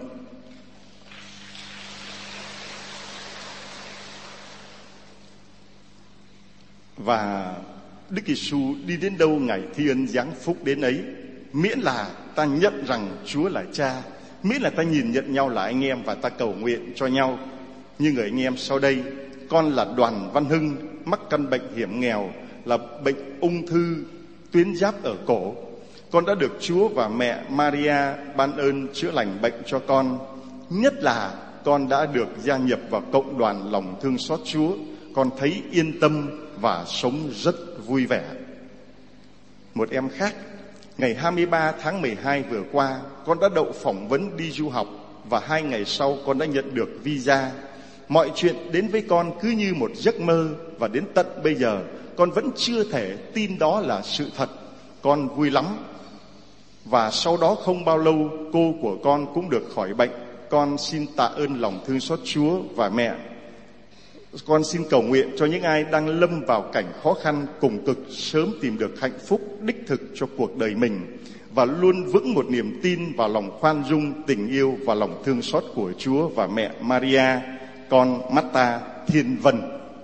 Và Đức Giêsu đi đến đâu Ngài thi ân giáng phúc đến ấy, miễn là ta nhận rằng Chúa là cha, miễn là ta nhìn nhận nhau là anh em và ta cầu nguyện cho nhau. Như người anh em sau đây, con là Đoàn Văn Hưng, mắc căn bệnh hiểm nghèo là bệnh ung thư tuyến giáp ở cổ. Con đã được Chúa và mẹ Maria ban ơn chữa lành bệnh cho con. Nhất là con đã được gia nhập vào cộng đoàn lòng thương xót Chúa. Con thấy yên tâm và sống rất vui vẻ. Một em khác, ngày 23 tháng 12 vừa qua, con đã đậu phỏng vấn đi du học và 2 ngày sau con đã nhận được visa. Mọi chuyện đến với con cứ như một giấc mơ và đến tận bây giờ con vẫn chưa thể tin đó là sự thật. Con vui lắm. Và sau đó không bao lâu cô của con cũng được khỏi bệnh. Con xin tạ ơn lòng thương xót Chúa và mẹ. Con xin cầu nguyện cho những ai đang lâm vào cảnh khó khăn cùng cực sớm tìm được hạnh phúc đích thực cho cuộc đời mình và luôn vững một niềm tin vào lòng khoan dung, tình yêu và lòng thương xót của Chúa và mẹ Maria. Con Marta Thiên Vân.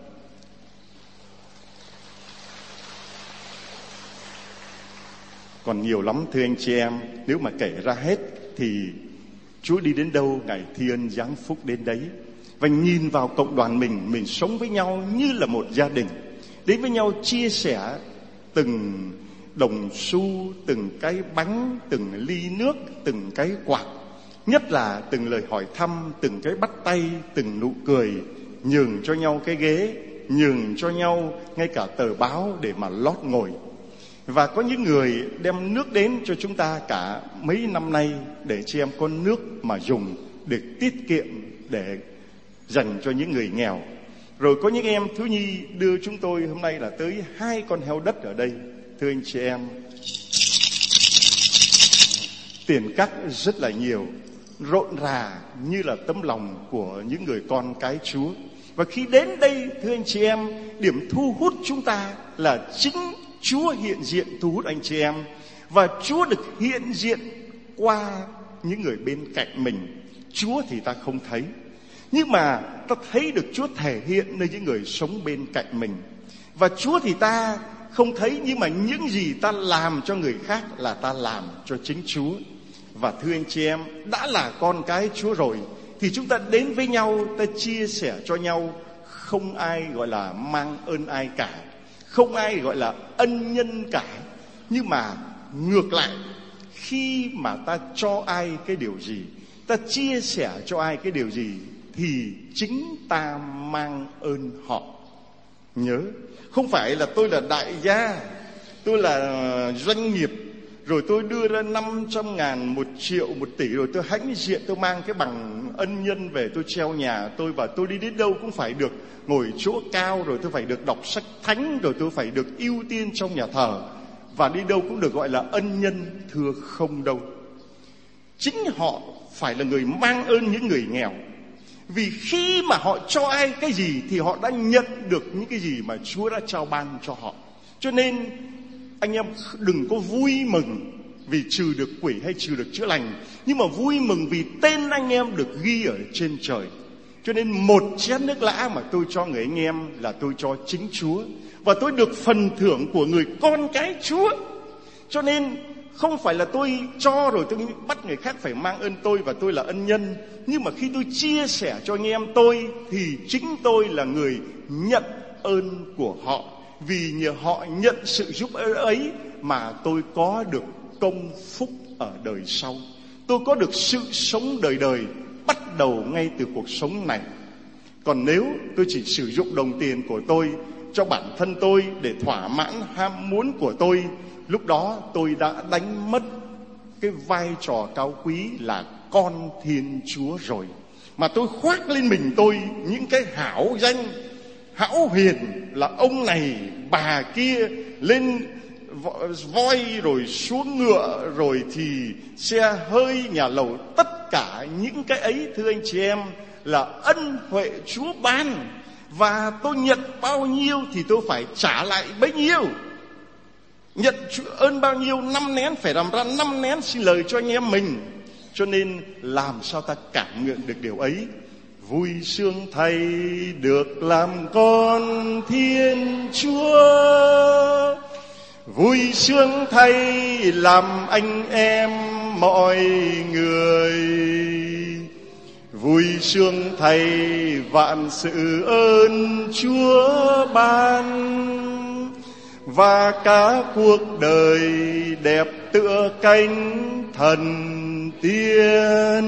Còn nhiều lắm thưa anh chị em, nếu mà kể ra hết thì Chúa đi đến đâu Ngài thi ân giáng phúc đến đấy. Và nhìn vào cộng đoàn mình sống với nhau như là một gia đình, đến với nhau chia sẻ từng đồng xu, từng cái bánh, từng ly nước, từng cái quạt, nhất là từng lời hỏi thăm, từng cái bắt tay, từng nụ cười, nhường cho nhau cái ghế, nhường cho nhau ngay cả tờ báo để mà lót ngồi. Và có những người đem nước đến cho chúng ta cả mấy năm nay để chị em có nước mà dùng, để tiết kiệm, để dành cho những người nghèo. Rồi có những em thiếu nhi đưa chúng tôi hôm nay là tới 2 con heo đất ở đây. Thưa anh chị em, tiền cắt rất là nhiều, rộn rà như là tấm lòng của những người con cái Chúa. Và khi đến đây thưa anh chị em, điểm thu hút chúng ta là chính Chúa hiện diện thu hút anh chị em. Và Chúa được hiện diện qua những người bên cạnh mình. Chúa thì ta không thấy, nhưng mà ta thấy được Chúa thể hiện nơi những người sống bên cạnh mình. Và Chúa thì ta không thấy, nhưng mà những gì ta làm cho người khác là ta làm cho chính Chúa. Và thưa anh chị em, đã là con cái Chúa rồi thì chúng ta đến với nhau, ta chia sẻ cho nhau. Không ai gọi là mang ơn ai cả, không ai gọi là ân nhân cả. Nhưng mà ngược lại, khi mà ta cho ai cái điều gì, ta chia sẻ cho ai cái điều gì, thì chính ta mang ơn họ. Nhớ, không phải là tôi là đại gia, tôi là doanh nghiệp, rồi tôi đưa ra 500.000, 1 triệu, 1 tỷ, rồi tôi hãnh diện, tôi mang cái bằng ân nhân về, tôi treo nhà tôi, và tôi đi đến đâu cũng phải được ngồi chỗ cao, rồi tôi phải được đọc sách thánh, rồi tôi phải được ưu tiên trong nhà thờ, và đi đâu cũng được gọi là ân nhân. Thưa không đâu. Chính họ phải là người mang ơn những người nghèo. Vì khi mà họ cho ai cái gì thì họ đã nhận được những cái gì mà Chúa đã trao ban cho họ. Cho nên anh em đừng có vui mừng vì trừ được quỷ hay trừ được chữa lành, nhưng mà vui mừng vì tên anh em được ghi ở trên trời. Cho nên 1 chén nước lã mà tôi cho người anh em là tôi cho chính Chúa, và tôi được phần thưởng của người con cái Chúa. Cho nên không phải là tôi cho rồi tôi bắt người khác phải mang ơn tôi và tôi là ân nhân. Nhưng mà khi tôi chia sẻ cho anh em tôi thì chính tôi là người nhận ơn của họ. Vì nhờ họ nhận sự giúp đỡ ấy mà tôi có được công phúc ở đời sau. Tôi có được sự sống đời đời, bắt đầu ngay từ cuộc sống này. Còn nếu tôi chỉ sử dụng đồng tiền của tôi cho bản thân tôi để thỏa mãn ham muốn của tôi, lúc đó tôi đã đánh mất cái vai trò cao quý là con Thiên Chúa rồi. Mà tôi khoác lên mình tôi những cái hảo danh, hão huyền là ông này bà kia, lên voi rồi xuống ngựa rồi thì xe hơi nhà lầu. Tất cả những cái ấy thưa anh chị em là ân huệ Chúa ban, và tôi nhận bao nhiêu thì tôi phải trả lại bấy nhiêu. Nhận ơn bao nhiêu, 5 nén phải làm ra 5 nén xin lời cho anh em mình. Cho nên làm sao ta cảm nhận được điều ấy? Vui sướng thay được làm con Thiên Chúa, vui sướng thay làm anh em mọi người, vui sương thay vạn sự ơn Chúa ban, và cả cuộc đời đẹp tựa cánh thần tiên.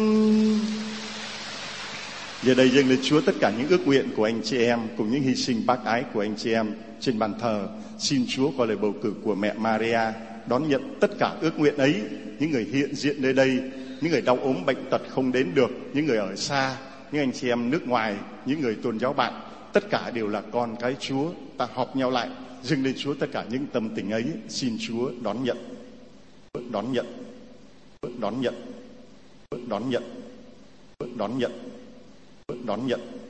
Giờ đây dâng lên Chúa tất cả những ước nguyện của anh chị em cùng những hy sinh bác ái của anh chị em trên bàn thờ. Xin Chúa qua lời bầu cử của mẹ Maria đón nhận tất cả ước nguyện ấy. Những người hiện diện nơi đây, những người đau ốm bệnh tật không đến được, những người ở xa, những anh chị em nước ngoài, những người tôn giáo bạn, tất cả đều là con cái Chúa. Ta họp nhau lại dâng lên Chúa tất cả những tâm tình ấy. Xin Chúa đón nhận, đón nhận, đón nhận, đón nhận, đón nhận, đón nhận.